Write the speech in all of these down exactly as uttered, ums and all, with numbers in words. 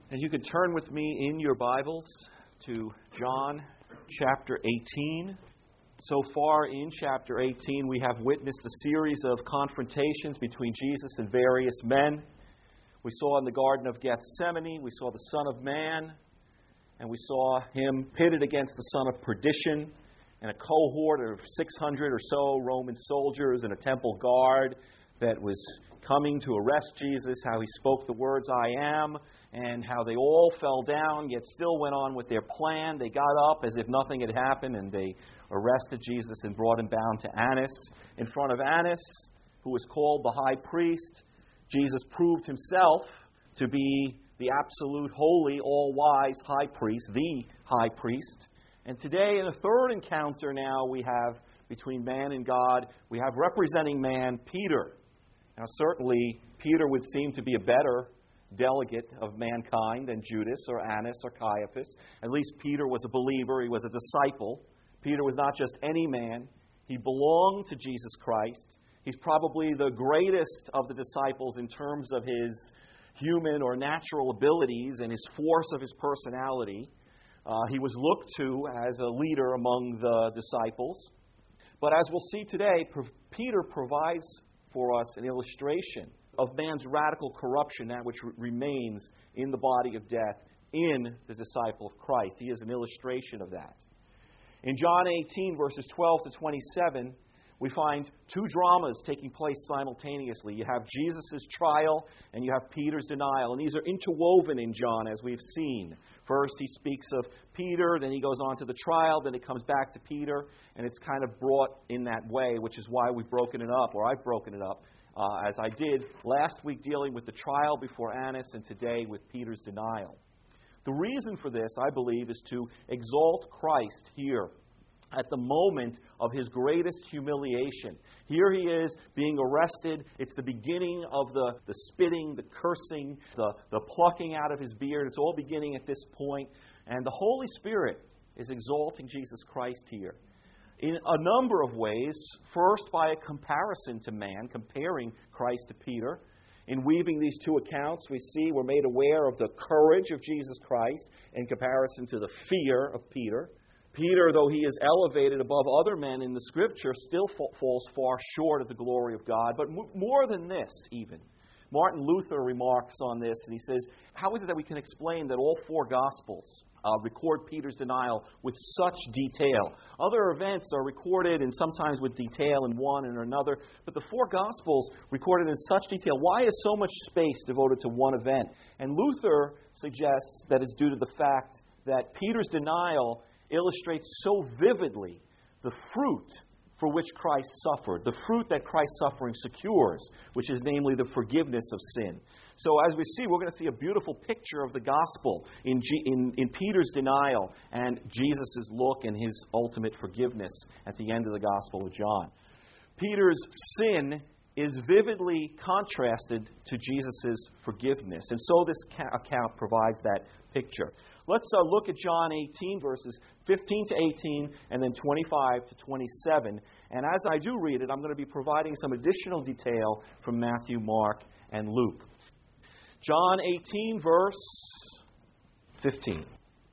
And you can turn with me in your Bibles to John chapter eighteen. So far in chapter eighteen, we have witnessed a series of confrontations between Jesus and various men. We saw in the Garden of Gethsemane, we saw the Son of Man, and we saw him pitted against the Son of Perdition, and a cohort of six hundred or so Roman soldiers and a temple guard that was coming to arrest Jesus, how he spoke the words, "I am," and how they all fell down, yet still went on with their plan. They got up as if nothing had happened, and they arrested Jesus and brought him bound to Annas. In front of Annas, who was called the high priest, Jesus proved himself to be the absolute, holy, all-wise high priest, the high priest. And today, in a third encounter now we have between man and God, we have representing man, Peter. Now, certainly, Peter would seem to be a better delegate of mankind than Judas or Annas or Caiaphas. At least Peter was a believer. He was a disciple. Peter was not just any man. He belonged to Jesus Christ. He's probably the greatest of the disciples in terms of his human or natural abilities and his force of his personality. Uh, he was looked to as a leader among the disciples. But as we'll see today, Peter provides for us an illustration of man's radical corruption, that which remains in the body of death in the disciple of Christ. He is an illustration of that. In John eighteen, verses twelve to twenty-seven, we find two dramas taking place simultaneously. You have Jesus' trial and you have Peter's denial. And these are interwoven in John, as we've seen. First, he speaks of Peter, then he goes on to the trial, then it comes back to Peter, and it's kind of brought in that way, which is why we've broken it up, or I've broken it up, uh, as I did last week dealing with the trial before Annas and today with Peter's denial. The reason for this, I believe, is to exalt Christ here at the moment of his greatest humiliation. Here he is being arrested. It's the beginning of the, the spitting, the cursing, the, the plucking out of his beard. It's all beginning at this point. And the Holy Spirit is exalting Jesus Christ here in a number of ways. First, by a comparison to man, comparing Christ to Peter. In weaving these two accounts, we see we're made aware of the courage of Jesus Christ in comparison to the fear of Peter. Peter, though he is elevated above other men in the Scripture, still falls far short of the glory of God. But more than this, even, Martin Luther remarks on this, and he says, how is it that we can explain that all four Gospels uh, record Peter's denial with such detail? Other events are recorded, and sometimes with detail in one and another, but the four Gospels recorded in such detail. Why is so much space devoted to one event? And Luther suggests that it's due to the fact that Peter's denial illustrates so vividly the fruit for which Christ suffered, the fruit that Christ's suffering secures, which is namely the forgiveness of sin. So as we see, we're going to see a beautiful picture of the gospel in, G- in, in Peter's denial and Jesus' look and his ultimate forgiveness at the end of the Gospel of John. Peter's sin is vividly contrasted to Jesus' forgiveness. And so this ca- account provides that picture. Let's uh, look at John eighteen, verses fifteen to eighteen, and then twenty-five to twenty-seven. And as I do read it, I'm going to be providing some additional detail from Matthew, Mark, and Luke. John eighteen, verse fifteen.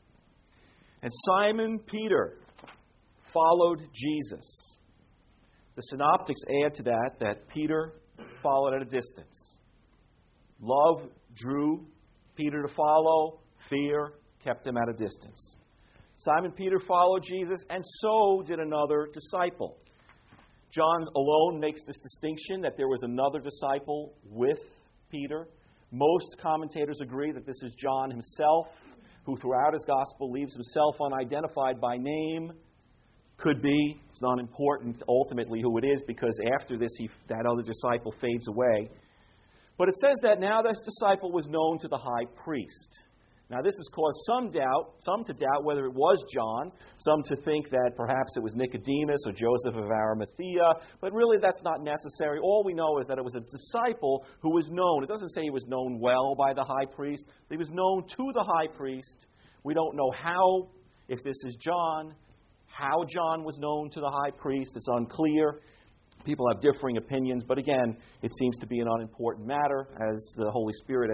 And Simon Peter followed Jesus. The synoptics add to that that Peter followed at a distance. Love drew Peter to follow. Fear kept him at a distance. Simon Peter followed Jesus, and so did another disciple. John alone makes this distinction that there was another disciple with Peter. Most commentators agree that this is John himself, who throughout his gospel leaves himself unidentified by name. Could be. It's not important ultimately who it is, because after this, he, that other disciple fades away. But it says that now this disciple was known to the high priest. Now this has caused some doubt, some to doubt whether it was John, some to think that perhaps it was Nicodemus or Joseph of Arimathea, but really that's not necessary. All we know is that it was a disciple who was known. It doesn't say he was known well by the high priest. He was known to the high priest. We don't know how, if this is John, how John was known to the high priest. It's unclear. People have differing opinions, but again, it seems to be an unimportant matter, as the Holy Spirit has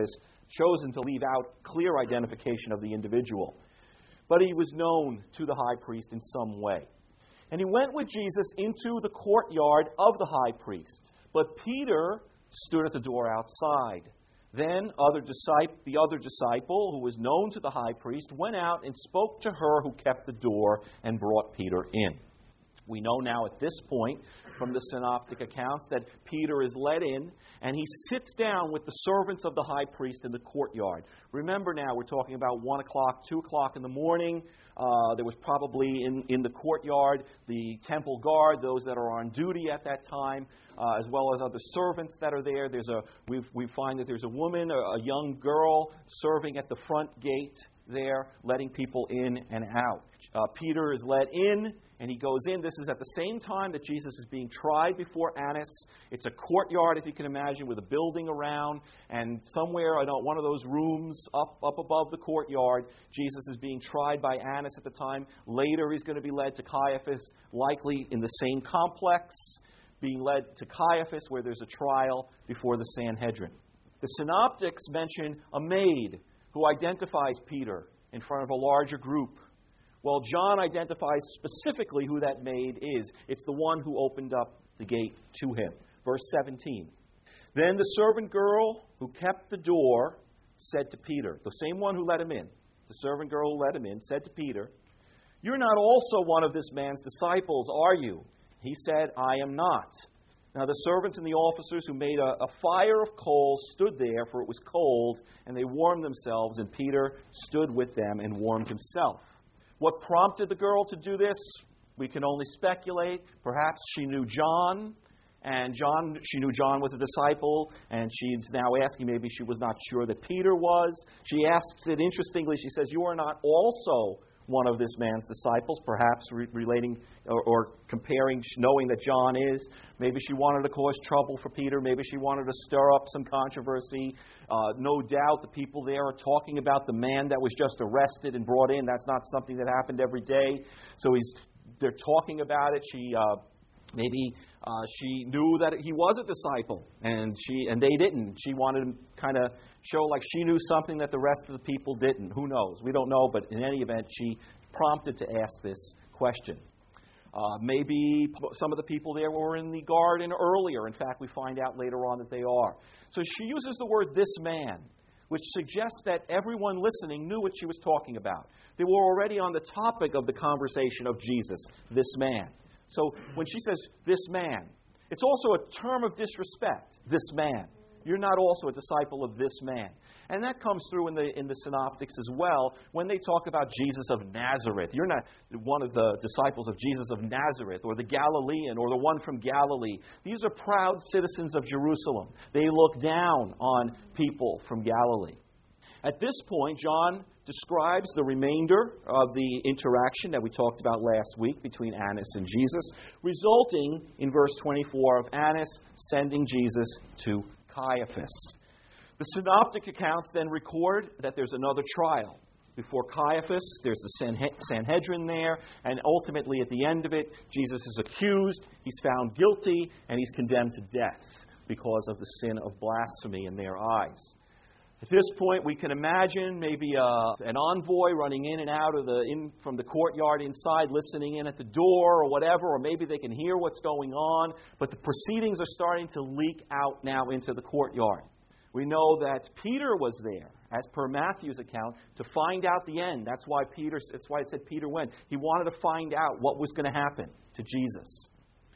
chosen to leave out clear identification of the individual. But he was known to the high priest in some way. And he went with Jesus into the courtyard of the high priest. But Peter stood at the door outside. Then other disciple, the other disciple, who was known to the high priest, went out and spoke to her who kept the door and brought Peter in. We know now at this point from the synoptic accounts that Peter is led in and he sits down with the servants of the high priest in the courtyard. Remember now, we're talking about one o'clock, two o'clock in the morning. Uh, there was probably in, in the courtyard the temple guard, those that are on duty at that time, uh, as well as other servants that are there. There's a we we find that there's a woman, a, a young girl, serving at the front gate there, letting people in and out. Uh, Peter is led in, and he goes in. This is at the same time that Jesus is being tried before Annas. It's a courtyard, if you can imagine, with a building around, and somewhere, I don't, one of those rooms up, up above the courtyard, Jesus is being tried by Annas at the time. Later, he's going to be led to Caiaphas, likely in the same complex, being led to Caiaphas, where there's a trial before the Sanhedrin. The synoptics mention a maid who identifies Peter in front of a larger group. Well, John identifies specifically who that maid is. It's the one who opened up the gate to him. Verse seventeen. Then the servant girl who kept the door said to Peter, the same one who let him in, the servant girl who let him in, said to Peter, "You're not also one of this man's disciples, are you?" He said, "I am not." Now the servants and the officers who made a, a fire of coals stood there, for it was cold, and they warmed themselves, and Peter stood with them and warmed himself. What prompted the girl to do this? We can only speculate. Perhaps she knew John, and John, she knew John was a disciple, and she's now asking, maybe she was not sure that Peter was. She asks it interestingly. She says, "You are not also one of this man's disciples," perhaps re- relating or, or comparing, knowing that John is. Maybe she wanted to cause trouble for Peter. Maybe she wanted to stir up some controversy. Uh, no doubt the people there are talking about the man that was just arrested and brought in. That's not something that happened every day. So he's they're talking about it. She uh, maybe uh, she knew that he was a disciple, and she and they didn't. She wanted to kind of show like she knew something that the rest of the people didn't. Who knows? We don't know, but in any event, she prompted to ask this question. Uh, maybe some of the people there were in the garden earlier. In fact, we find out later on that they are. So she uses the word "this man," which suggests that everyone listening knew what she was talking about. They were already on the topic of the conversation of Jesus, this man. So when she says, "this man," it's also a term of disrespect, this man. You're not also a disciple of this man. And that comes through in the in the synoptics as well when they talk about Jesus of Nazareth. You're not one of the disciples of Jesus of Nazareth or the Galilean or the one from Galilee. These are proud citizens of Jerusalem. They look down on people from Galilee. At this point, John describes the remainder of the interaction that we talked about last week between Annas and Jesus, resulting in verse twenty-four of Annas sending Jesus to Caiaphas. The synoptic accounts then record that there's another trial. Before Caiaphas, there's the Sanhedrin there, and ultimately at the end of it, Jesus is accused, he's found guilty, and he's condemned to death because of the sin of blasphemy in their eyes. At this point, we can imagine maybe uh, an envoy running in and out of the in from the courtyard inside, listening in at the door or whatever, or maybe they can hear what's going on. But the proceedings are starting to leak out now into the courtyard. We know that Peter was there, as per Matthew's account, to find out the end. That's why Peter. That's why it said Peter went. He wanted to find out what was going to happen to Jesus.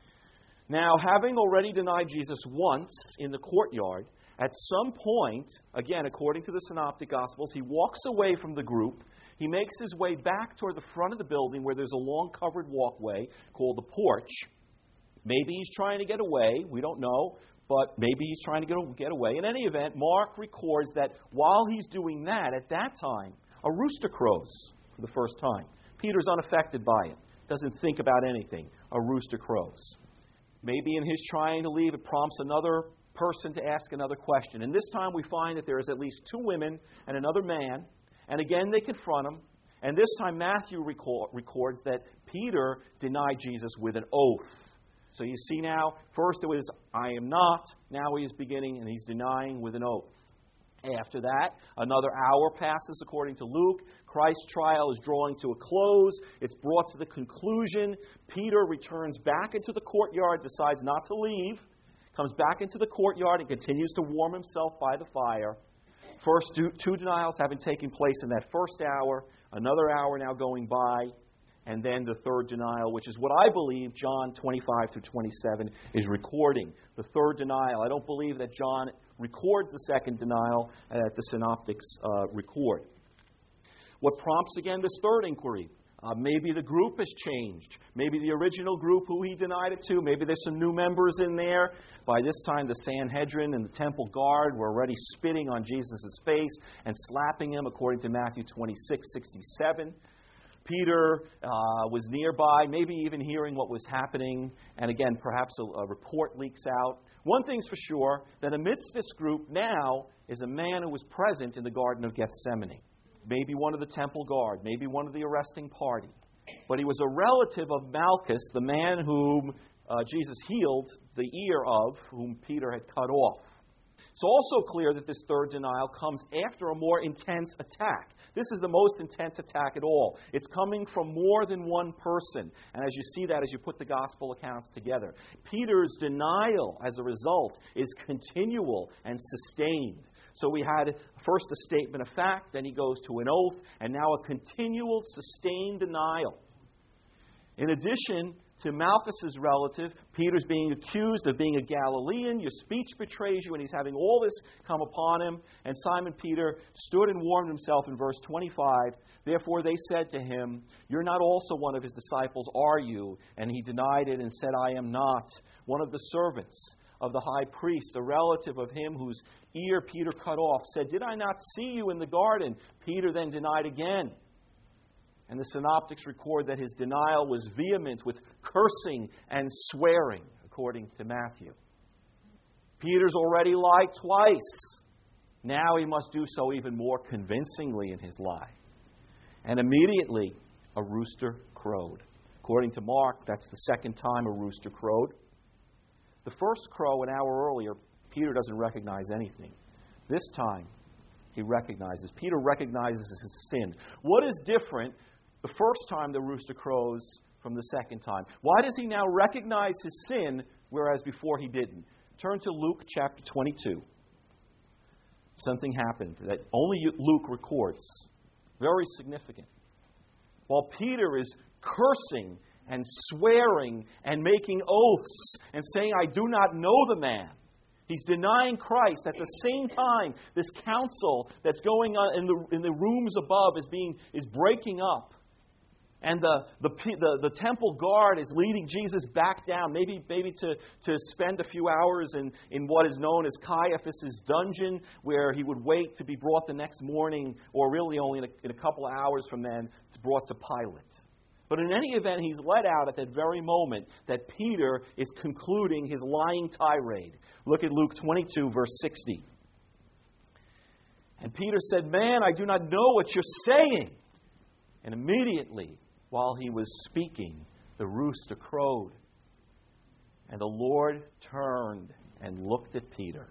Now, having already denied Jesus once in the courtyard, at some point, again, according to the Synoptic Gospels, he walks away from the group. He makes his way back toward the front of the building where there's a long covered walkway called the porch. Maybe he's trying to get away. We don't know. But maybe he's trying to get, get away. In any event, Mark records that while he's doing that, at that time, a rooster crows for the first time. Peter's unaffected by it. Doesn't think about anything. A rooster crows. Maybe in his trying to leave, it prompts another person to ask another question. And this time we find that there is at least two women and another man. And again, they confront him. And this time Matthew record, records that Peter denied Jesus with an oath. So you see now, first it was, "I am not." Now he is beginning and he's denying with an oath. After that, another hour passes according to Luke. Christ's trial is drawing to a close. It's brought to the conclusion. Peter returns back into the courtyard, decides not to leave, comes back into the courtyard and continues to warm himself by the fire. First two denials having taken place in that first hour, another hour now going by, and then the third denial, which is what I believe John twenty-five through twenty-seven is recording. The third denial. I don't believe that John records the second denial that the synoptics uh, record. What prompts, again, this third inquiry? Uh, maybe the group has changed. Maybe the original group who he denied it to, maybe there's some new members in there. By this time, the Sanhedrin and the temple guard were already spitting on Jesus' face and slapping him, according to Matthew twenty-six sixty-seven. Peter uh, was nearby, maybe even hearing what was happening. And again, perhaps a, a report leaks out. One thing's for sure, that amidst this group now is a man who was present in the Garden of Gethsemane. Maybe one of the temple guard, maybe one of the arresting party. But he was a relative of Malchus, the man whom uh, Jesus healed the ear of, whom Peter had cut off. It's also clear that this third denial comes after a more intense attack. This is the most intense attack at all. It's coming from more than one person. And as you see that, as you put the gospel accounts together, Peter's denial, as a result, is continual and sustained. So we had first a statement of fact, then he goes to an oath, and now a continual, sustained denial. In addition to Malchus's relative, Peter's being accused of being a Galilean. Your speech betrays you, and he's having all this come upon him. And Simon Peter stood and warmed himself in verse twenty-five. Therefore they said to him, "You're not also one of his disciples, are you?" And he denied it and said, "I am not." One of the servants of the high priest, a relative of him whose ear Peter cut off, said, "Did I not see you in the garden?" Peter then denied again. And the synoptics record that his denial was vehement with cursing and swearing, according to Matthew. Peter's already lied twice. Now he must do so even more convincingly in his lie. And immediately a rooster crowed. According to Mark, that's the second time a rooster crowed. The first crow an hour earlier, Peter doesn't recognize anything. This time, he recognizes. Peter recognizes his sin. What is different the first time the rooster crows from the second time? Why does he now recognize his sin, whereas before he didn't? Turn to Luke chapter twenty-two. Something happened that only Luke records. Very significant. While Peter is cursing and swearing and making oaths and saying, "I do not know the man," he's denying Christ. At the same time, this council that's going on in the in the rooms above is being is breaking up. And the, the the the temple guard is leading Jesus back down, maybe maybe to, to spend a few hours in, in what is known as Caiaphas' dungeon, where he would wait to be brought the next morning, or really only in a, in a couple of hours from then, to brought to Pilate. But in any event, he's let out at that very moment that Peter is concluding his lying tirade. Look at Luke twenty-two, verse sixty. And Peter said, "Man, I do not know what you're saying." And immediately, while he was speaking, the rooster crowed. And the Lord turned and looked at Peter.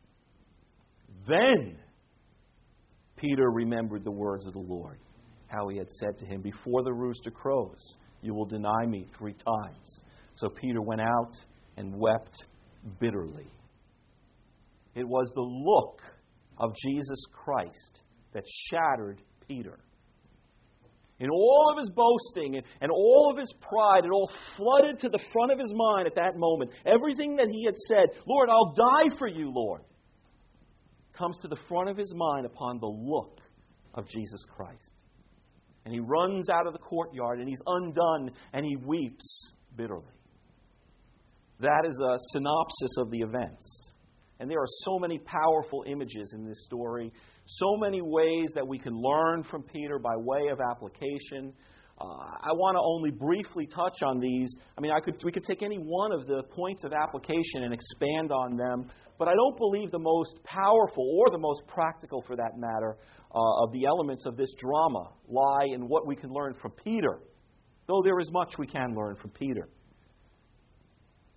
Then Peter remembered the words of the Lord, how he had said to him, "Before the rooster crows, you will deny me three times." So Peter went out and wept bitterly. It was the look of Jesus Christ that shattered Peter. In all of his boasting and, and all of his pride, it all flooded to the front of his mind at that moment. Everything that he had said, "Lord, I'll die for you, Lord," comes to the front of his mind upon the look of Jesus Christ. And he runs out of the courtyard and he's undone and he weeps bitterly. That is a synopsis of the events. And there are so many powerful images in this story, so many ways that we can learn from Peter by way of application. Uh, I want to only briefly touch on these. I mean, I could we could take any one of the points of application and expand on them, but I don't believe the most powerful or the most practical, for that matter, uh, of the elements of this drama lie in what we can learn from Peter, though there is much we can learn from Peter.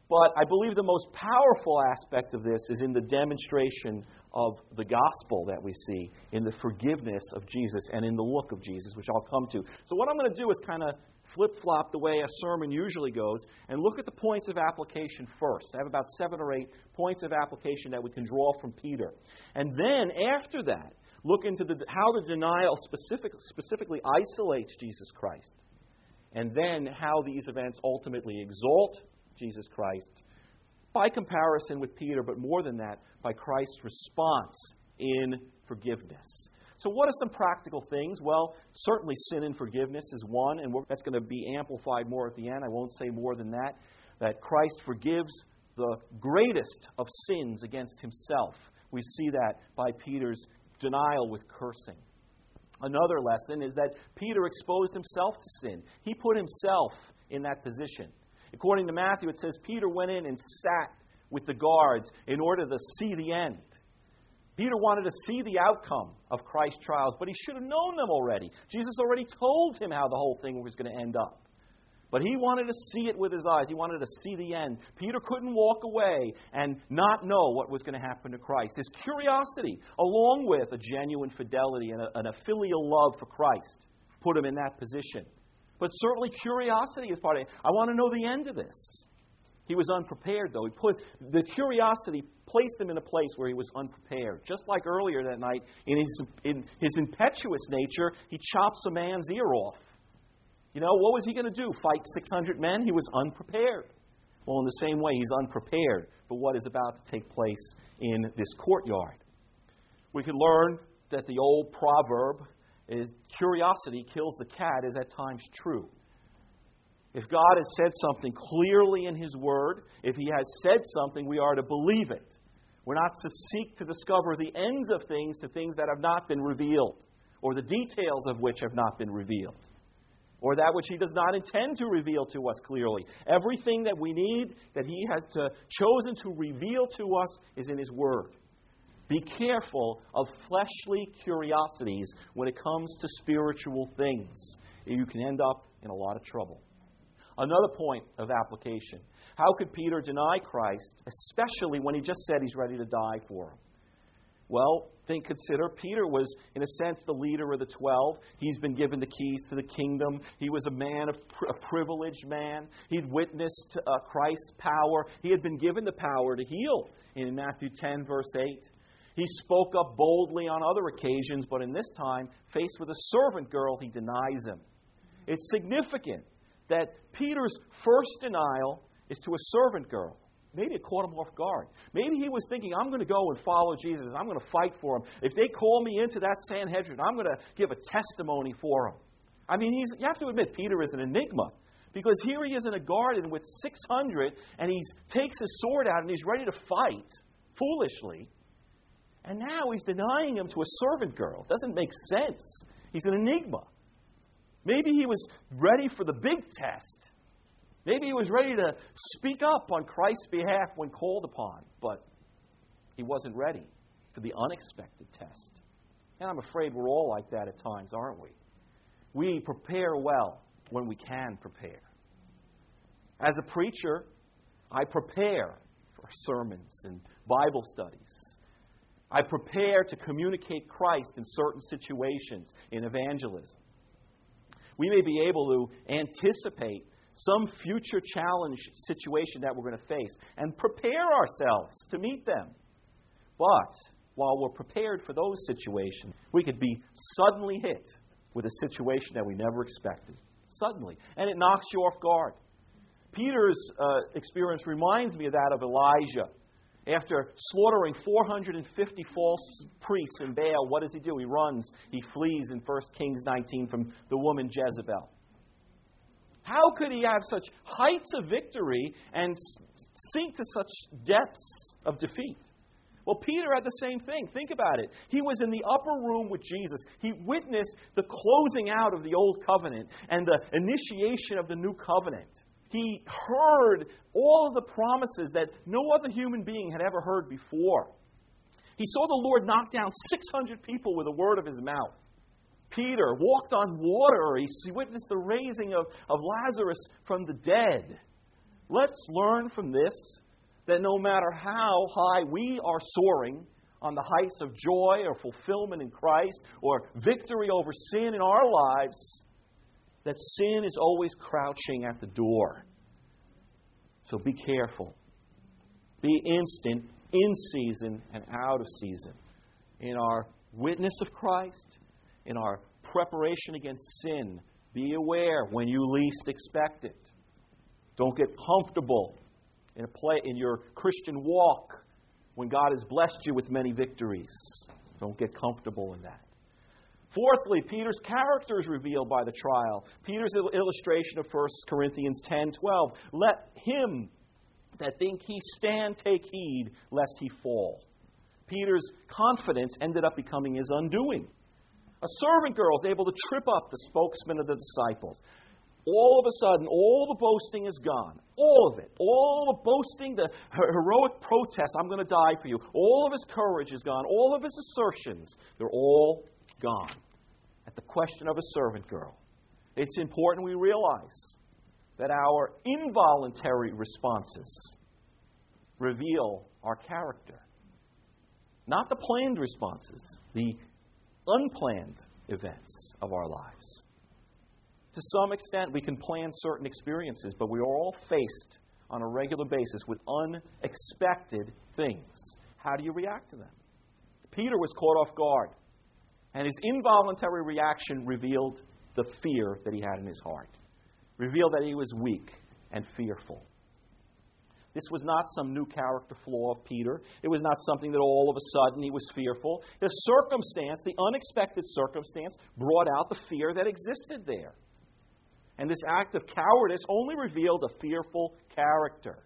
But I believe the most powerful aspect of this is in the demonstration of the gospel that we see, in the forgiveness of Jesus and in the look of Jesus, which I'll come to. So what I'm going to do is kind of flip-flop the way a sermon usually goes and look at the points of application first. I have about seven or eight points of application that we can draw from Peter. And then, after that, look into the, how the denial specific, specifically isolates Jesus Christ. And then how these events ultimately exalt Jesus Christ by comparison with Peter, but more than that, by Christ's response in forgiveness. So what are some practical things? Well, certainly sin and forgiveness is one, and that's going to be amplified more at the end. I won't say more than that. That Christ forgives the greatest of sins against himself. We see that by Peter's denial with cursing. Another lesson is that Peter exposed himself to sin. He put himself in that position. According to Matthew, it says Peter went in and sat with the guards in order to see the end. Peter wanted to see the outcome of Christ's trials, but he should have known them already. Jesus already told him how the whole thing was going to end up. But he wanted to see it with his eyes. He wanted to see the end. Peter couldn't walk away and not know what was going to happen to Christ. His curiosity, along with a genuine fidelity and a, and a filial love for Christ, put him in that position. But certainly curiosity is part of it. I want to know the end of this. He was unprepared, though. He put the curiosity placed him in a place where he was unprepared. Just like earlier that night, in his, in his impetuous nature, he chops a man's ear off. You know, what was he going to do? Fight six hundred men? He was unprepared. Well, in the same way, he's unprepared for what is about to take place in this courtyard. We can learn that the old proverb is curiosity kills the cat is at times true. If God has said something clearly in His Word, if He has said something, we are to believe it. We're not to seek to discover the ends of things to things that have not been revealed, or the details of which have not been revealed, or that which He does not intend to reveal to us clearly. Everything that we need, that He has to, chosen to reveal to us, is in His Word. Be careful of fleshly curiosities when it comes to spiritual things. You can end up in a lot of trouble. Another point of application. How could Peter deny Christ, especially when he just said he's ready to die for him? Well, think, consider, Peter was, in a sense, the leader of the twelve. He's been given the keys to the kingdom. He was a man, of a privileged man. He'd witnessed uh, Christ's power. He had been given the power to heal in Matthew ten, verse eight. He spoke up boldly on other occasions, but in this time, faced with a servant girl, he denies him. It's significant that Peter's first denial is to a servant girl. Maybe it caught him off guard. Maybe he was thinking, I'm going to go and follow Jesus. I'm going to fight for him. If they call me into that Sanhedrin, I'm going to give a testimony for him. I mean, he's, you have to admit, Peter is an enigma. Because here he is in a garden with six hundred, and he takes his sword out and he's ready to fight, foolishly. And now he's denying him to a servant girl. It doesn't make sense. He's an enigma. Maybe he was ready for the big test. Maybe he was ready to speak up on Christ's behalf when called upon. But he wasn't ready for the unexpected test. And I'm afraid we're all like that at times, aren't we? We prepare well when we can prepare. As a preacher, I prepare for sermons and Bible studies. I prepare to communicate Christ in certain situations in evangelism. We may be able to anticipate some future challenge situation that we're going to face and prepare ourselves to meet them. But while we're prepared for those situations, we could be suddenly hit with a situation that we never expected. Suddenly. And it knocks you off guard. Peter's uh, experience reminds me of that of Elijah. After slaughtering four hundred fifty false priests in Baal, what does he do? He runs. He flees in First Kings nineteen from the woman Jezebel. How could he have such heights of victory and sink to such depths of defeat? Well, Peter had the same thing. Think about it. He was in the upper room with Jesus. He witnessed the closing out of the old covenant and the initiation of the new covenant. He heard all of the promises that no other human being had ever heard before. He saw the Lord knock down six hundred people with a word of His mouth. Peter walked on water. He witnessed the raising of, of Lazarus from the dead. Let's learn from this that no matter how high we are soaring on the heights of joy or fulfillment in Christ or victory over sin in our lives, that sin is always crouching at the door. So be careful. Be instant, in season and out of season. In our witness of Christ, in our preparation against sin, be aware when you least expect it. Don't get comfortable in a play in your Christian walk when God has blessed you with many victories. Don't get comfortable in that. Fourthly, Peter's character is revealed by the trial. Peter's illustration of First Corinthians ten twelve. Let him that think he stand take heed, lest he fall. Peter's confidence ended up becoming his undoing. A servant girl is able to trip up the spokesman of the disciples. All of a sudden, all the boasting is gone. All of it. All the boasting, the heroic protest, I'm going to die for you. All of his courage is gone. All of his assertions, they're all gone. At the question of a servant girl, it's important we realize that our involuntary responses reveal our character. Not the planned responses, the unplanned events of our lives. To some extent, we can plan certain experiences, but we are all faced on a regular basis with unexpected things. How do you react to them? Peter was caught off guard, and his involuntary reaction revealed the fear that he had in his heart, revealed that he was weak and fearful. This was not some new character flaw of Peter. It was not something that all of a sudden he was fearful. The circumstance, the unexpected circumstance, brought out the fear that existed there. And this act of cowardice only revealed a fearful character.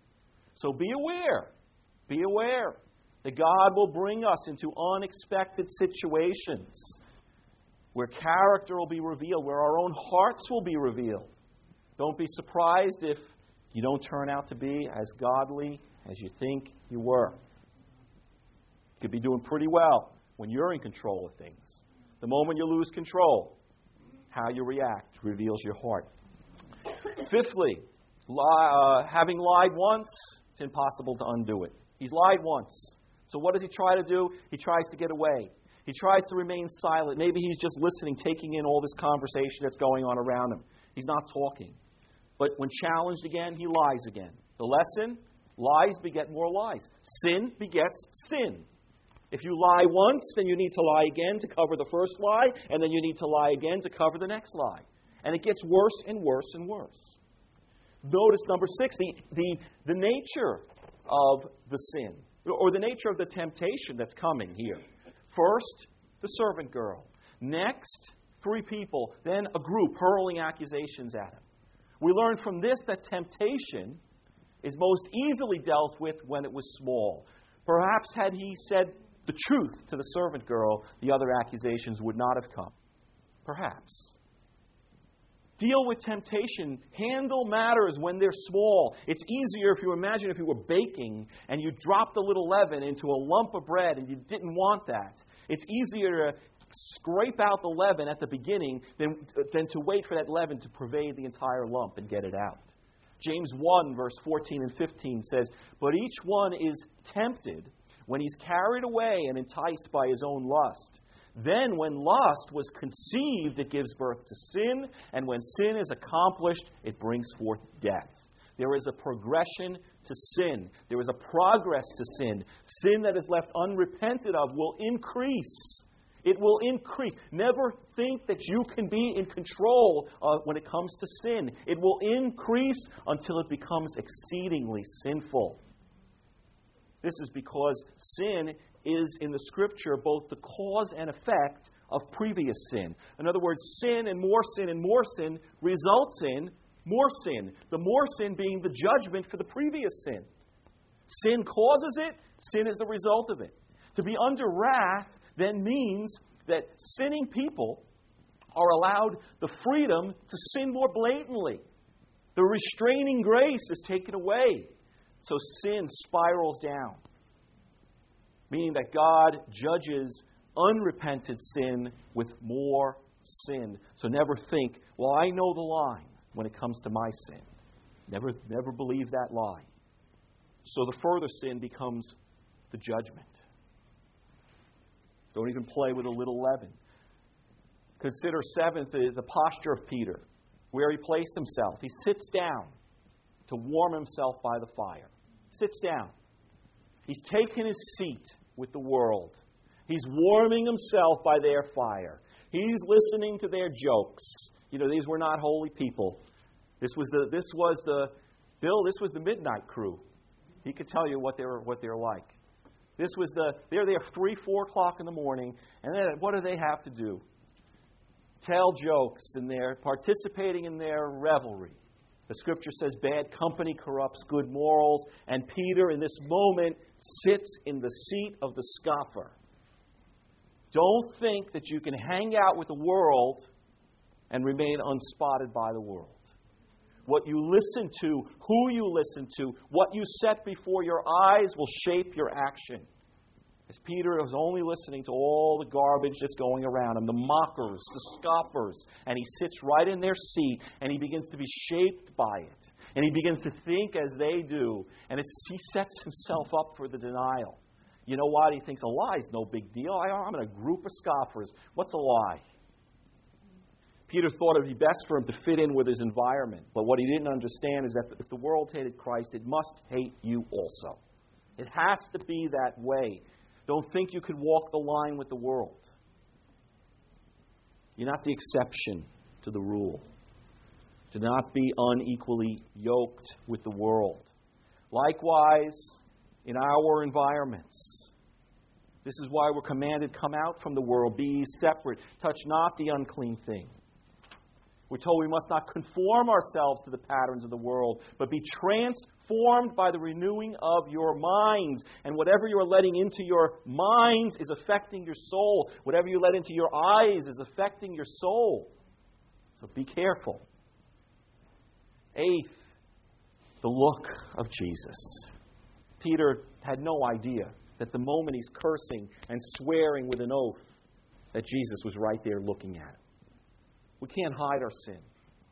So be aware, be aware that God will bring us into unexpected situations where character will be revealed, where our own hearts will be revealed. Don't be surprised if you don't turn out to be as godly as you think you were. You could be doing pretty well when you're in control of things. The moment you lose control, how you react reveals your heart. Fifthly, lie, uh, having lied once, it's impossible to undo it. He's lied once. So what does he try to do? He tries to get away. He tries to remain silent. Maybe he's just listening, taking in all this conversation that's going on around him. He's not talking. But when challenged again, he lies again. The lesson, lies beget more lies. Sin begets sin. If you lie once, then you need to lie again to cover the first lie, and then you need to lie again to cover the next lie. And it gets worse and worse and worse. Notice number six, the, the, the nature of the sin, or the nature of the temptation that's coming here. First, the servant girl. Next, three people. Then a group hurling accusations at him. We learn from this that temptation is most easily dealt with when it was small. Perhaps had he said the truth to the servant girl, the other accusations would not have come. Perhaps. Deal with temptation. Handle matters when they're small. It's easier if you imagine if you were baking and you dropped a little leaven into a lump of bread and you didn't want that. It's easier to scrape out the leaven at the beginning than, than to wait for that leaven to pervade the entire lump and get it out. James one, verse fourteen and fifteen says, "But each one is tempted when he's carried away and enticed by his own lust. Then when lust was conceived, it gives birth to sin, and when sin is accomplished, it brings forth death." There is a progression to sin. There is a progress to sin. Sin that is left unrepented of will increase. It will increase. Never think that you can be in control uh, when it comes to sin. It will increase until it becomes exceedingly sinful. This is because sin is, in the Scripture, both the cause and effect of previous sin. In other words, sin and more sin and more sin results in more sin. The more sin being the judgment for the previous sin. Sin causes it. Sin is the result of it. To be under wrath then means that sinning people are allowed the freedom to sin more blatantly. The restraining grace is taken away. So sin spirals down, meaning that God judges unrepented sin with more sin. So never think, well, I know the line when it comes to my sin. Never, never believe that lie. So the further sin becomes the judgment. Don't even play with a little leaven. Consider, seventh, the, the posture of Peter, where he placed himself. He sits down to warm himself by the fire. Sits down. He's taken his seat with the world. He's warming himself by their fire. He's listening to their jokes. You know, these were not holy people. This was the this was the Bill, this was the midnight crew. He could tell you what they're what they're like. This was the they're there three, four o'clock in the morning, and then what do they have to do? Tell jokes, and they're participating in their revelry. The Scripture says bad company corrupts good morals, and Peter in this moment sits in the seat of the scoffer. Don't think that you can hang out with the world and remain unspotted by the world. What you listen to, who you listen to, what you set before your eyes will shape your action. As Peter was only listening to all the garbage that's going around him, the mockers, the scoffers, and he sits right in their seat and he begins to be shaped by it. And he begins to think as they do. And it's, he sets himself up for the denial. You know what? He thinks a lie is no big deal. I, I'm in a group of scoffers. What's a lie? Peter thought it would be best for him to fit in with his environment. But what he didn't understand is that if the world hated Christ, it must hate you also. It has to be that way. Don't think you could walk the line with the world. You're not the exception to the rule. Do not be unequally yoked with the world. Likewise, in our environments. This is why we're commanded, come out from the world, be ye separate, touch not the unclean thing. We're told we must not conform ourselves to the patterns of the world, but be transformed by the renewing of your minds. And whatever you are letting into your minds is affecting your soul. Whatever you let into your eyes is affecting your soul. So be careful. Eighth, the look of Jesus. Peter had no idea that the moment he's cursing and swearing with an oath, that Jesus was right there looking at him. We can't hide our sin.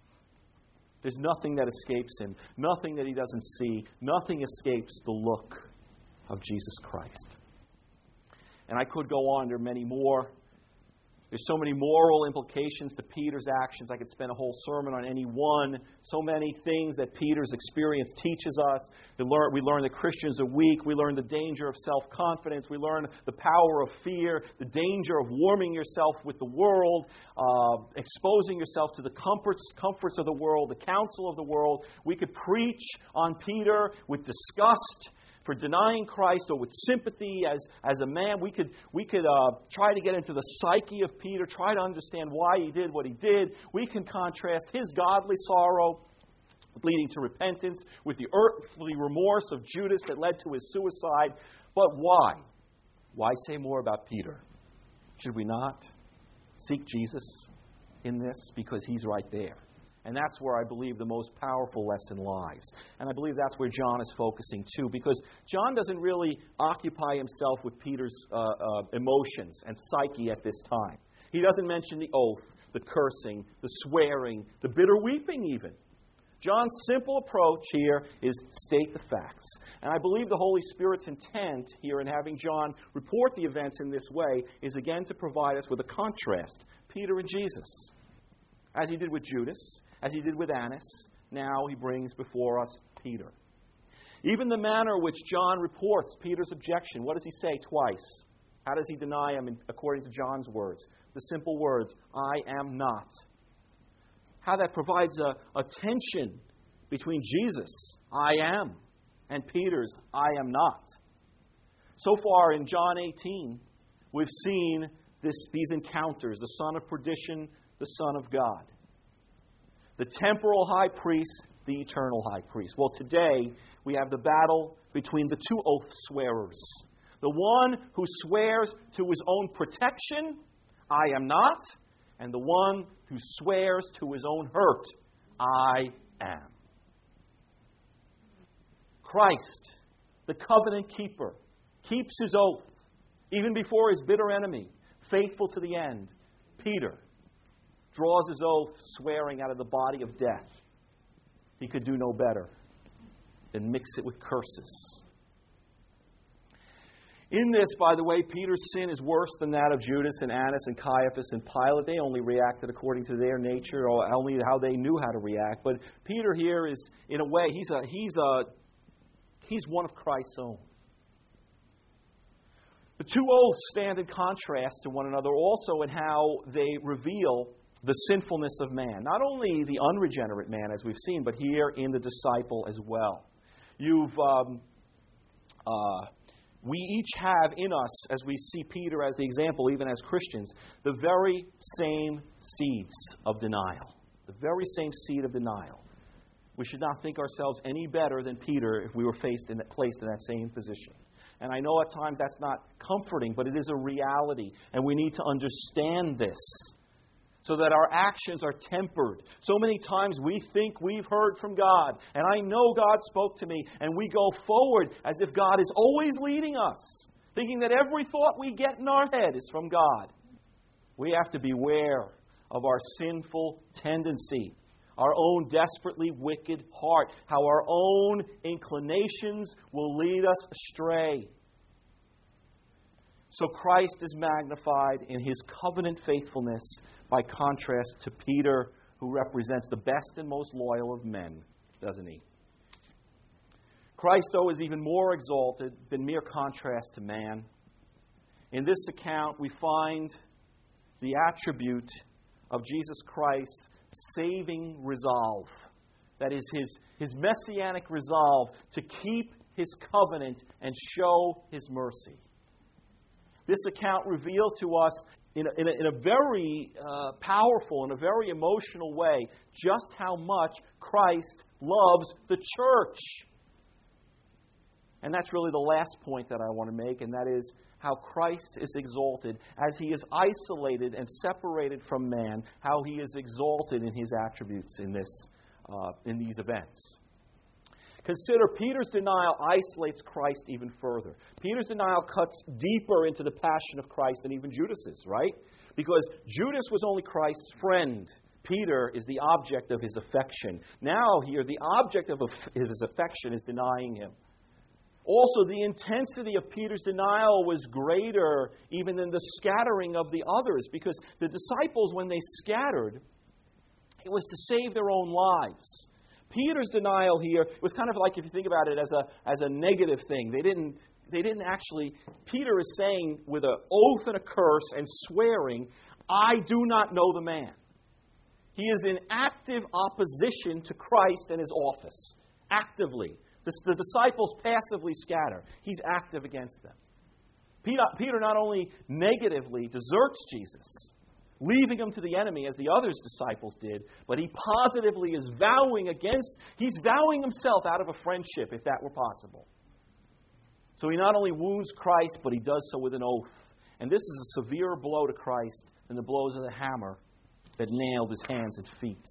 There's nothing that escapes him, nothing that he doesn't see, nothing escapes the look of Jesus Christ. And I could go on, there are many more. There's so many moral implications to Peter's actions. I could spend a whole sermon on any one. So many things that Peter's experience teaches us. We learn that Christians are weak. We learn the danger of self-confidence. We learn the power of fear, the danger of warming yourself with the world, uh, exposing yourself to the comforts, comforts of the world, the counsel of the world. We could preach on Peter with disgust for denying Christ, or with sympathy as, as a man. We could, we could uh, try to get into the psyche of Peter, try to understand why he did what he did. We can contrast his godly sorrow leading to repentance with the earthly remorse of Judas that led to his suicide. But why? Why say more about Peter? Should we not seek Jesus in this? Because he's right there. And that's where I believe the most powerful lesson lies. And I believe that's where John is focusing too, because John doesn't really occupy himself with Peter's uh, uh, emotions and psyche at this time. He doesn't mention the oath, the cursing, the swearing, the bitter weeping even. John's simple approach here is state the facts. And I believe the Holy Spirit's intent here in having John report the events in this way is again to provide us with a contrast. Peter and Jesus. As he did with Judas, as he did with Annas, now he brings before us Peter. Even the manner which John reports Peter's objection, what does he say twice? How does he deny him according to John's words? The simple words, I am not. How that provides a, a tension between Jesus, I am, and Peter's, I am not. So far in John eighteen, we've seen this, these encounters, the son of perdition, the Son of God. The temporal high priest, the eternal high priest. Well, today we have the battle between the two oath swearers. The one who swears to his own protection, I am not, and the one who swears to his own hurt, I am. Christ, the covenant keeper, keeps his oath, even before his bitter enemy, faithful to the end. Peter draws his oath, swearing out of the body of death. he could do no better than mix it with curses. In this, by the way, Peter's sin is worse than that of Judas and Annas and Caiaphas and Pilate. They only reacted according to their nature, or only how they knew how to react. But Peter here is, in a way, he's a he's a he's one of Christ's own. The two oaths stand in contrast to one another also in how they reveal the sinfulness of man. Not only the unregenerate man, as we've seen, but here in the disciple as well. You've um, uh, We each have in us, as we see Peter as the example, even as Christians, the very same seeds of denial. The very same seed of denial. We should not think ourselves any better than Peter if we were faced in that, placed in that same position. And I know at times that's not comforting, but it is a reality. And we need to understand this so that our actions are tempered. So many times we think we've heard from God, and I know God spoke to me, and we go forward as if God is always leading us, thinking that every thought we get in our head is from God. We have to beware of our sinful tendency, our own desperately wicked heart, how our own inclinations will lead us astray. So Christ is magnified in His covenant faithfulness by contrast to Peter, who represents the best and most loyal of men, doesn't he? Christ, though, is even more exalted than mere contrast to man. In this account, we find the attribute of Jesus Christ's saving resolve. That is, his, his messianic resolve to keep His covenant and show His mercy. This account reveals to us in a, in a, in a very uh, powerful and a very emotional way just how much Christ loves the church. And that's really the last point that I want to make, and that is how Christ is exalted as He is isolated and separated from man, how He is exalted in His attributes in this uh, in these events. Consider, Peter's denial isolates Christ even further. Peter's denial cuts deeper into the passion of Christ than even Judas's, right? Because Judas was only Christ's friend. Peter is the object of his affection. Now here, the object of his affection is denying Him. Also, the intensity of Peter's denial was greater even than the scattering of the others, because the disciples, when they scattered, it was to save their own lives. Peter's denial here was kind of like, if you think about it, as a as a negative thing. They didn't they didn't actually. Peter is saying with an oath and a curse and swearing, "I do not know the man." He is in active opposition to Christ and His office. Actively. The, the disciples passively scatter. He's active against them. Peter, Peter not only negatively deserts Jesus, leaving Him to the enemy as the others' disciples did, but he positively is vowing against, he's vowing himself out of a friendship, if that were possible. So he not only wounds Christ, but he does so with an oath. And this is a severer blow to Christ than the blows of the hammer that nailed His hands and feet.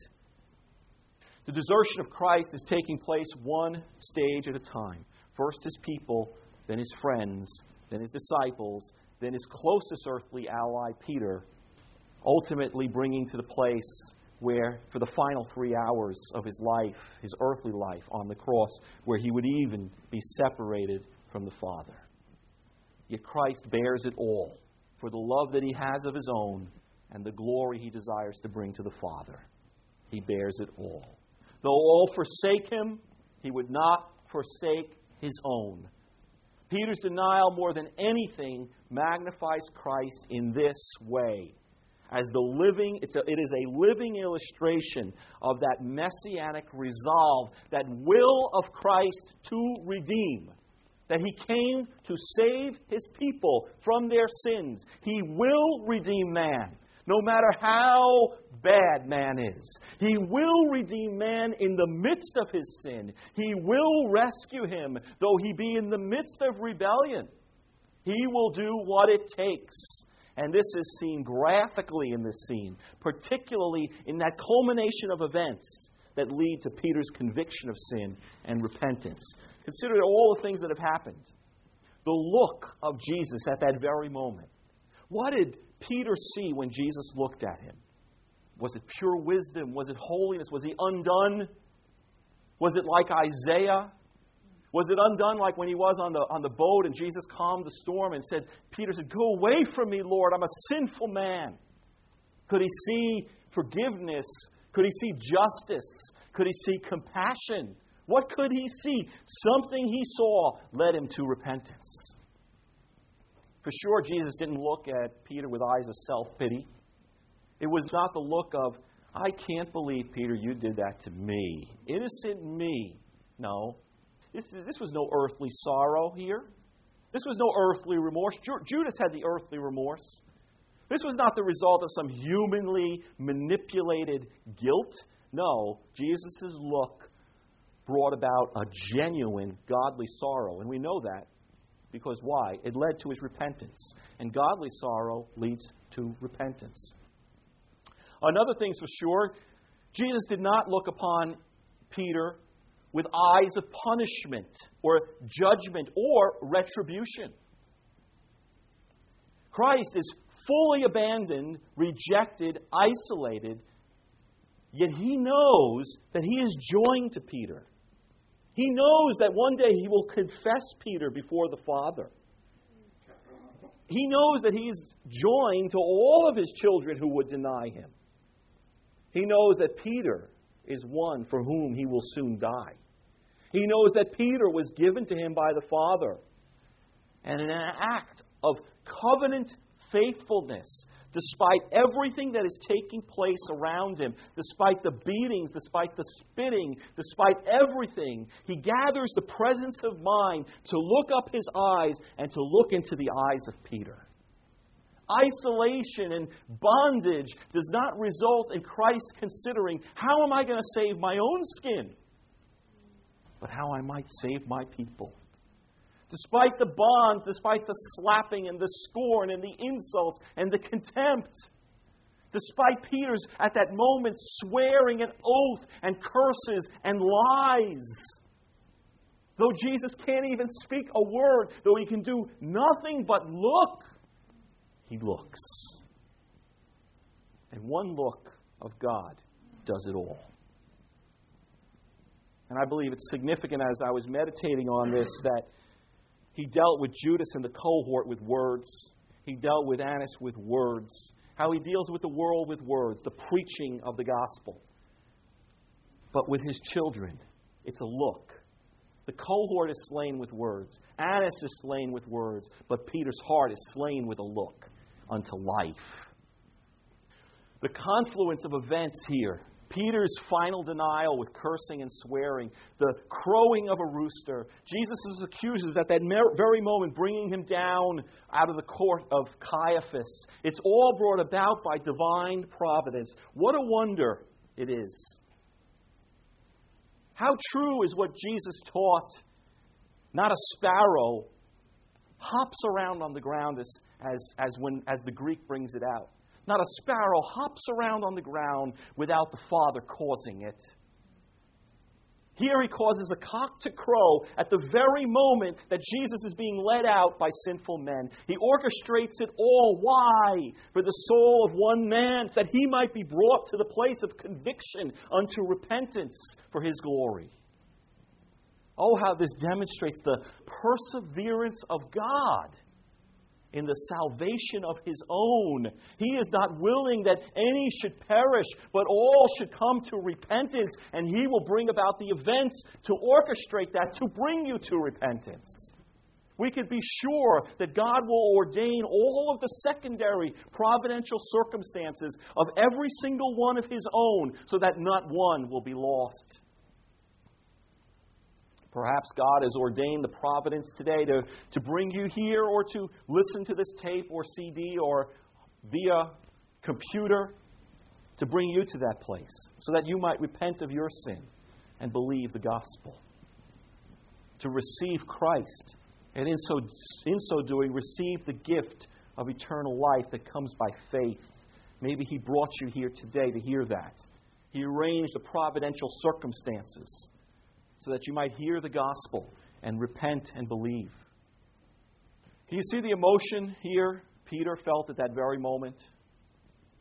The desertion of Christ is taking place one stage at a time. First His people, then His friends, then His disciples, then His closest earthly ally, Peter, ultimately bringing to the place where, for the final three hours of His life, His earthly life on the cross, where He would even be separated from the Father. Yet Christ bears it all for the love that He has of His own and the glory He desires to bring to the Father. He bears it all. Though all forsake Him, He would not forsake His own. Peter's denial, more than anything, magnifies Christ in this way. As the living, it's a, it is a living illustration of that messianic resolve, that will of Christ to redeem. That He came to save His people from their sins. He will redeem man, no matter how bad man is. He will redeem man in the midst of his sin. He will rescue him, though he be in the midst of rebellion. He will do what it takes. And this is seen graphically in this scene, particularly in that culmination of events that lead to Peter's conviction of sin and repentance. Consider all the things that have happened. The look of Jesus at that very moment. What did Peter see when Jesus looked at him? Was it pure wisdom? Was it holiness? Was he undone? Was it like Isaiah? Was it undone like when he was on the, on the boat and Jesus calmed the storm and said, Peter said, "Go away from me, Lord, I'm a sinful man"? Could he see forgiveness? Could he see justice? Could he see compassion? What could he see? Something he saw led him to repentance. For sure, Jesus didn't look at Peter with eyes of self-pity. It was not the look of, "I can't believe, Peter, you did that to me. Innocent me." No. This, this was no earthly sorrow here. This was no earthly remorse. Ju- Judas had the earthly remorse. This was not the result of some humanly manipulated guilt. No, Jesus' look brought about a genuine godly sorrow. And we know that because why? It led to his repentance. And godly sorrow leads to repentance. Another thing's for sure, Jesus did not look upon Peter with eyes of punishment or judgment or retribution. Christ is fully abandoned, rejected, isolated, yet he knows that he is joined to Peter. He knows that one day he will confess Peter before the Father. He knows that he is joined to all of his children who would deny him. He knows that Peter is one for whom he will soon die. He knows that Peter was given to him by the Father. And in an act of covenant faithfulness, despite everything that is taking place around him, despite the beatings, despite the spitting, despite everything, he gathers the presence of mind to look up his eyes and to look into the eyes of Peter. Isolation and bondage does not result in Christ considering, how am I going to save my own skin? But how I might save my people. Despite the bonds, despite the slapping and the scorn and the insults and the contempt, despite Peter's, at that moment, swearing an oath and curses and lies, though Jesus can't even speak a word, though he can do nothing but look, he looks. And one look of God does it all. And I believe it's significant as I was meditating on this that he dealt with Judas and the cohort with words. He dealt with Annas with words. How he deals with the world with words, the preaching of the gospel. But with his children, it's a look. The cohort is slain with words. Annas is slain with words. But Peter's heart is slain with a look unto life. The confluence of events here, Peter's final denial with cursing and swearing, the crowing of a rooster, Jesus' accusers at that very moment bringing him down out of the court of Caiaphas. It's all brought about by divine providence. What a wonder it is. How true is what Jesus taught? Not a sparrow hops around on the ground as, as, as, when, as the Greek brings it out. Not a sparrow hops around on the ground without the Father causing it. Here he causes a cock to crow at the very moment that Jesus is being led out by sinful men. He orchestrates it all. Why? For the soul of one man, that he might be brought to the place of conviction unto repentance for his glory. Oh, how this demonstrates the perseverance of God in the salvation of his own. He is not willing that any should perish, but all should come to repentance, and he will bring about the events to orchestrate that, to bring you to repentance. We can be sure that God will ordain all of the secondary providential circumstances of every single one of his own, so that not one will be lost. Perhaps God has ordained the providence today to, to bring you here or to listen to this tape or C D or via computer, to bring you to that place so that you might repent of your sin and believe the gospel. To receive Christ and in so, in so doing receive the gift of eternal life that comes by faith. Maybe he brought you here today to hear that. He arranged the providential circumstances so that you might hear the gospel and repent and believe. Can you see the emotion here Peter felt at that very moment?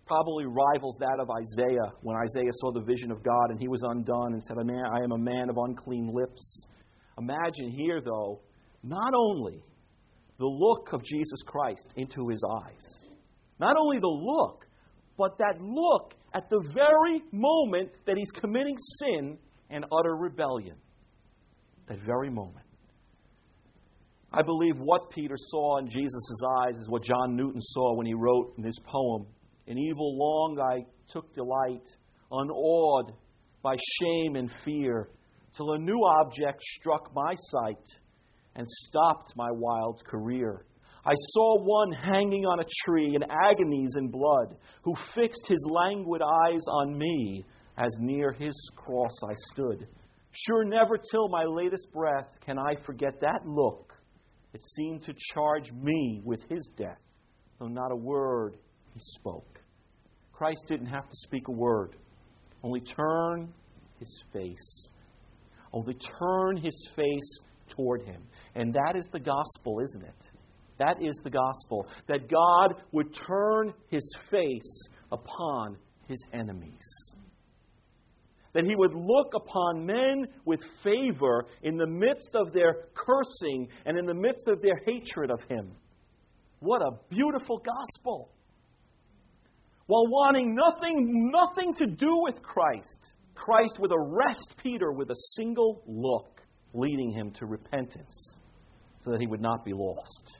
probably rivals that of Isaiah, when Isaiah saw the vision of God and he was undone and said, I am a man of unclean lips. Imagine here, though, not only the look of Jesus Christ into his eyes, not only the look, but that look at the very moment that he's committing sin and utter rebellion. That very moment. I believe what Peter saw in Jesus' eyes is what John Newton saw when he wrote in his poem, "In evil long I took delight, unawed by shame and fear, till a new object struck my sight and stopped my wild career. I saw one hanging on a tree in agonies and blood, who fixed his languid eyes on me as near his cross I stood. Sure never till my latest breath can I forget that look. It seemed to charge me with his death, though not a word he spoke." Christ didn't have to speak a word. Only turn his face. Only turn his face toward him. And that is the gospel, isn't it? That is the gospel. That God would turn his face upon his enemies. That he would look upon men with favor in the midst of their cursing and in the midst of their hatred of him. What a beautiful gospel. While wanting nothing, nothing to do with Christ, Christ would arrest Peter with a single look, leading him to repentance so that he would not be lost.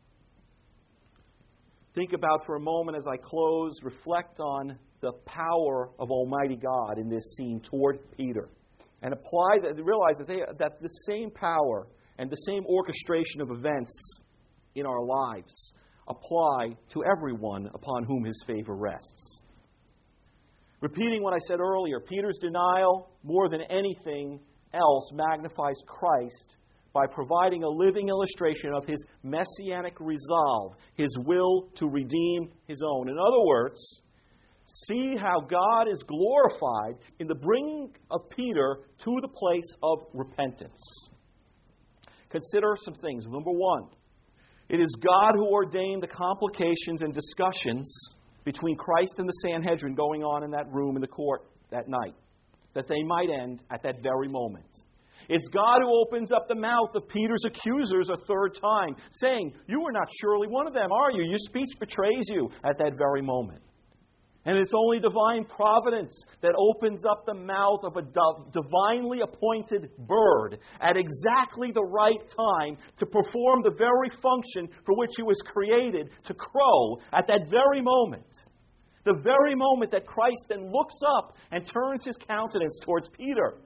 Think about for a moment as I close, reflect on the power of Almighty God in this scene toward Peter. And apply that, realize that, they, that the same power and the same orchestration of events in our lives apply to everyone upon whom his favor rests. Repeating what I said earlier, Peter's denial, more than anything else, magnifies Christ by providing a living illustration of his messianic resolve, his will to redeem his own. In other words, see how God is glorified in the bringing of Peter to the place of repentance. Consider some things. Number one, it is God who ordained the complications and discussions between Christ and the Sanhedrin going on in that room in the court that night, that they might end at that very moment. It's God who opens up the mouth of Peter's accusers a third time, saying, "You are not surely one of them, are you? Your speech betrays you," at that very moment. And it's only divine providence that opens up the mouth of a divinely appointed bird at exactly the right time to perform the very function for which he was created, to crow at that very moment. The very moment that Christ then looks up and turns his countenance towards Peter.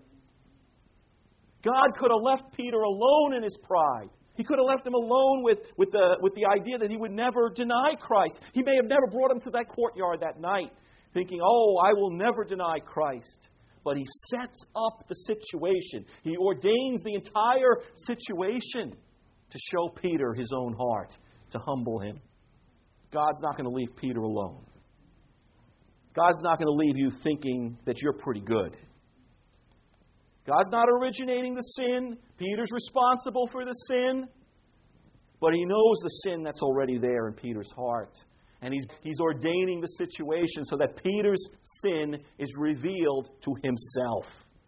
God could have left Peter alone in his pride. He could have left him alone with, with, the, with the idea that he would never deny Christ. He may have never brought him to that courtyard that night, thinking, "Oh, I will never deny Christ." But he sets up the situation. He ordains the entire situation to show Peter his own heart, to humble him. God's not going to leave Peter alone. God's not going to leave you thinking that you're pretty good. God's not originating the sin. Peter's responsible for the sin. But he knows the sin that's already there in Peter's heart. And he's, he's ordaining the situation so that Peter's sin is revealed to himself.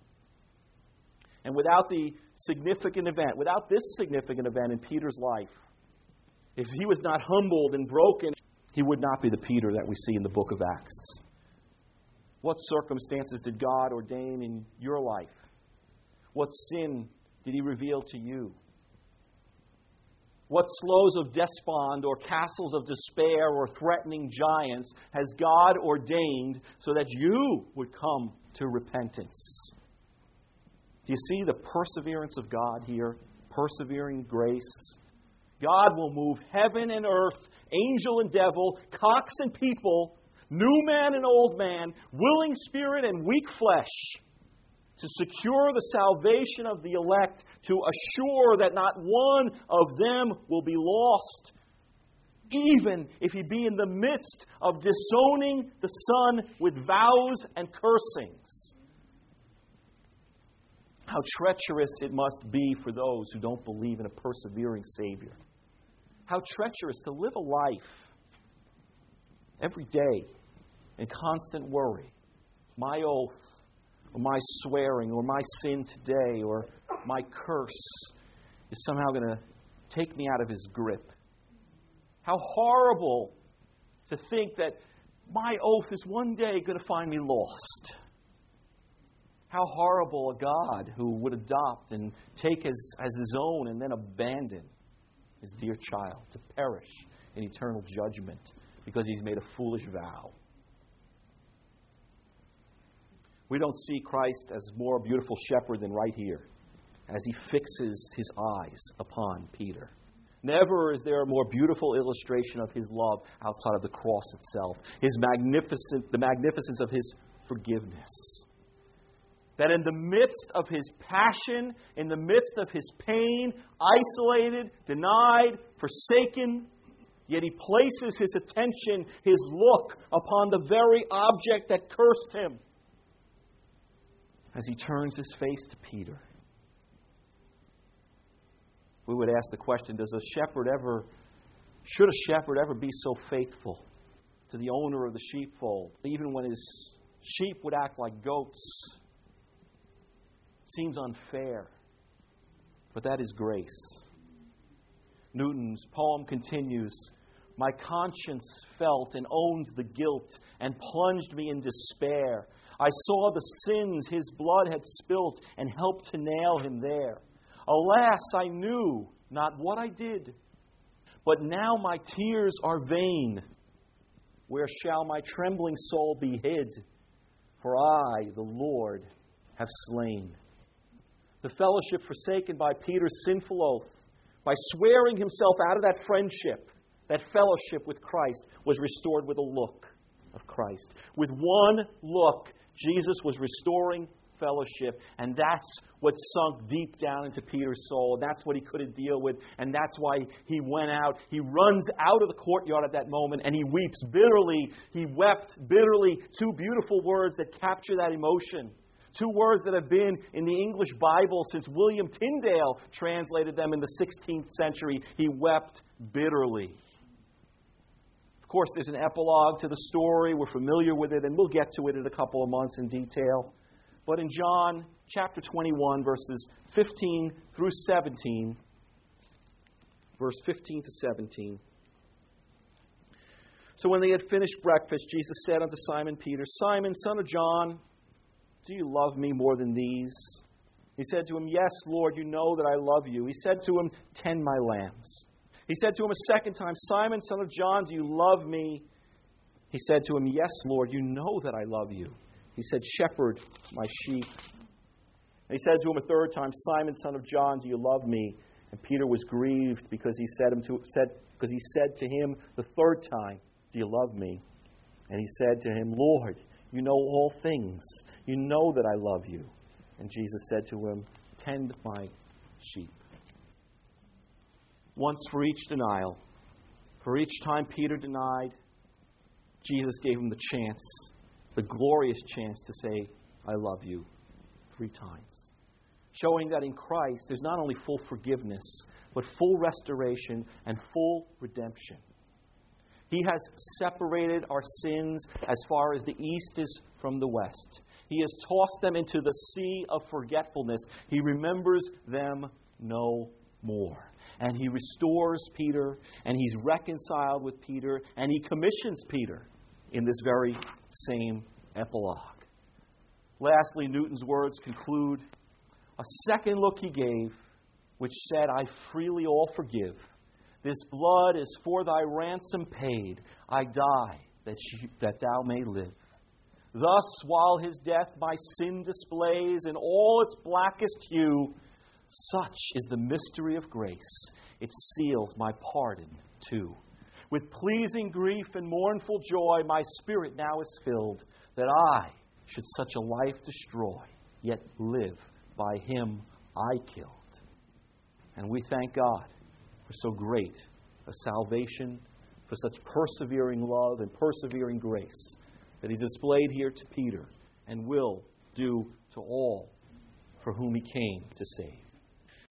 And without the significant event, without this significant event in Peter's life, if he was not humbled and broken, he would not be the Peter that we see in the book of Acts. What circumstances did God ordain in your life? What sin did he reveal to you? What slows of despond or castles of despair or threatening giants has God ordained so that you would come to repentance? Do you see the perseverance of God here? Persevering grace. God will move heaven and earth, angel and devil, cocks and people, new man and old man, willing spirit and weak flesh, to secure the salvation of the elect, to assure that not one of them will be lost, even if he be in the midst of disowning the Son with vows and cursings. How treacherous it must be for those who don't believe in a persevering Savior. How treacherous to live a life every day and constant worry. My oath, or my swearing, or my sin today, or my curse is somehow going to take me out of His grip. How horrible to think that my oath is one day going to find me lost. How horrible a God who would adopt and take as, as His own and then abandon His dear child to perish in eternal judgment because He's made a foolish vow. We don't see Christ as more beautiful shepherd than right here, as He fixes His eyes upon Peter. Never is there a more beautiful illustration of His love outside of the cross itself. His magnificent, the magnificence of His forgiveness. That in the midst of His passion, in the midst of His pain, isolated, denied, forsaken, yet He places His attention, His look upon the very object that cursed Him, as He turns His face to Peter. We would ask the question, does a shepherd ever, should a shepherd ever be so faithful to the owner of the sheepfold, even when his sheep would act like goats? Seems unfair, but that is grace. Newton's poem continues, my conscience felt and owned the guilt and plunged me in despair. I saw the sins His blood had spilt and helped to nail Him there. Alas, I knew not what I did, but now my tears are vain. Where shall my trembling soul be hid? For I, the Lord, have slain. The fellowship forsaken by Peter's sinful oath, by swearing himself out of that friendship, that fellowship with Christ, was restored with a look of Christ. With one look, Jesus was restoring fellowship, and that's what sunk deep down into Peter's soul. And that's what he couldn't deal with, and that's why he went out. He runs out of the courtyard at that moment, and he weeps bitterly. He wept bitterly. Two beautiful words that capture that emotion. Two words that have been in the English Bible since William Tyndale translated them in the sixteenth century. He wept bitterly. Of course, there's an epilogue to the story. We're familiar with it, and we'll get to it in a couple of months in detail. But in John chapter twenty-one, verses fifteen through seventeen, verse fifteen to seventeen. So when they had finished breakfast, Jesus said unto Simon Peter, Simon, son of John, do you love me more than these? He said to him, Yes, Lord, you know that I love you. He said to him, Tend my lambs. He said to him a second time, Simon, son of John, do you love me? He said to him, Yes, Lord, you know that I love you. He said, Shepherd my sheep. And he said to him a third time, Simon, son of John, do you love me? And Peter was grieved because he said him to said because he said to him the third time, Do you love me? And he said to him, Lord, you know all things. You know that I love you. And Jesus said to him, Tend my sheep. Once for each denial, for each time Peter denied, Jesus gave him the chance, the glorious chance to say, I love you, three times. Showing that in Christ there's not only full forgiveness, but full restoration and full redemption. He has separated our sins as far as the east is from the west. He has tossed them into the sea of forgetfulness. He remembers them no more. And He restores Peter, and He's reconciled with Peter, and He commissions Peter in this very same epilogue. Lastly, Newton's words conclude, A second look He gave, which said, I freely all forgive. This blood is for thy ransom paid. I die that, you, that thou may live. Thus, while His death my sin displays in all its blackest hue, such is the mystery of grace. It seals my pardon too. With pleasing grief and mournful joy, my spirit now is filled, that I should such a life destroy, yet live by Him I killed. And we thank God for so great a salvation, for such persevering love and persevering grace that He displayed here to Peter and will do to all for whom He came to save.